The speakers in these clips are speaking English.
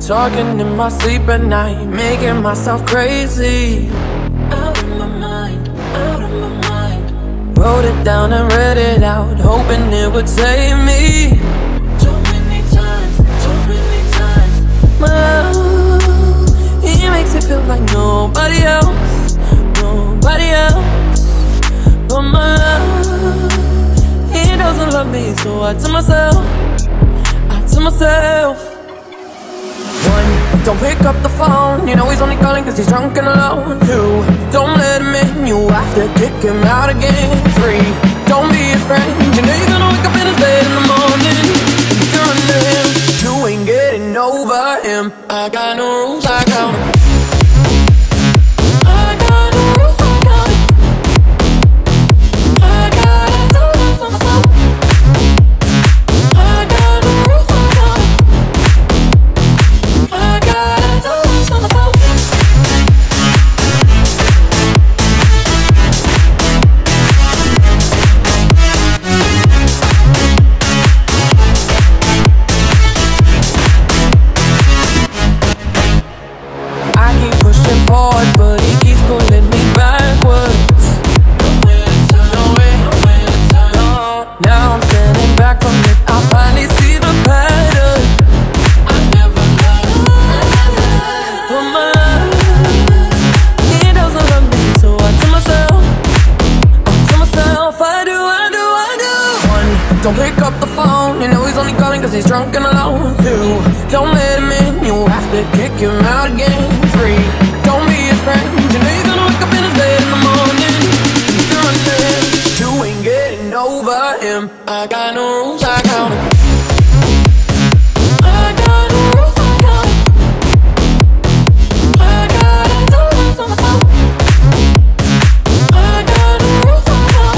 Talking in my sleep at night, making myself crazy. Out of my mind, out of my mind. Wrote it down and read it out, hoping it would save me. Too many times, too many times. My love, he makes it feel like nobody else, nobody else. But my love, he doesn't love me, so I tell myself, one, don't pick up the phone, you know he's only calling cause he's drunk and alone. Two, don't let him in, you have to kick him out again. Three, don't be his friend, you know you're gonna wake up in his bed in the morning and you're under him. You ain't getting over him. I got no rules, I count him. I got no rules, I count him. I gotta do this on myself. I got no rules, I count him. I gotta do this on myself. I keep pushing forward, but he keeps pulling me backwards. Now I'm standing back from it, I finally see the pattern. I never loved, but my love, he doesn't love me, so I tell myself, I do. One, don't pick up the phone, you know he's only calling cause he's drunk and alone. Two, don't let him in, you have to kick him out again. Three, don't be his friend, you know you're gonna wake up in his bed in the morning and you're under him. You ain't getting over him. I got no rules, I count him. I got no rules, I count him. I gotta do this on myself. I got no rules, I count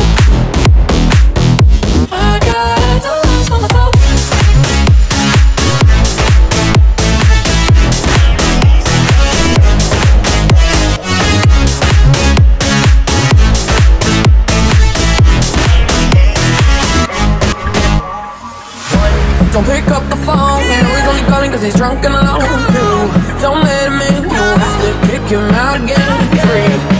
him. I gotta do this on myself. Don't pick up the phone, you know he's only calling cause he's drunk and alone. Two, don't let him in, you have to kick him out again. Three,